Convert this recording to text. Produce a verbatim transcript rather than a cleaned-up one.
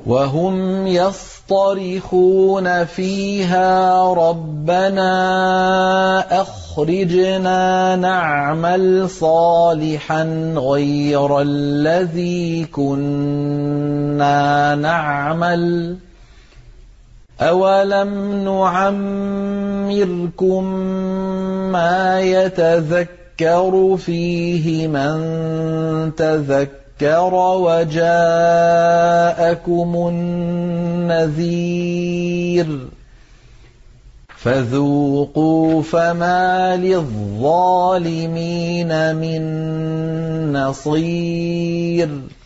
وهم يصطرخون فيها ربنا أخرجنا نعمل صالحا غير الذي كنا نعمل أولم نعمركم ما يتذكر فيه من تذكر وجاءكم النذير فذوقوا فما للظالمين من نصير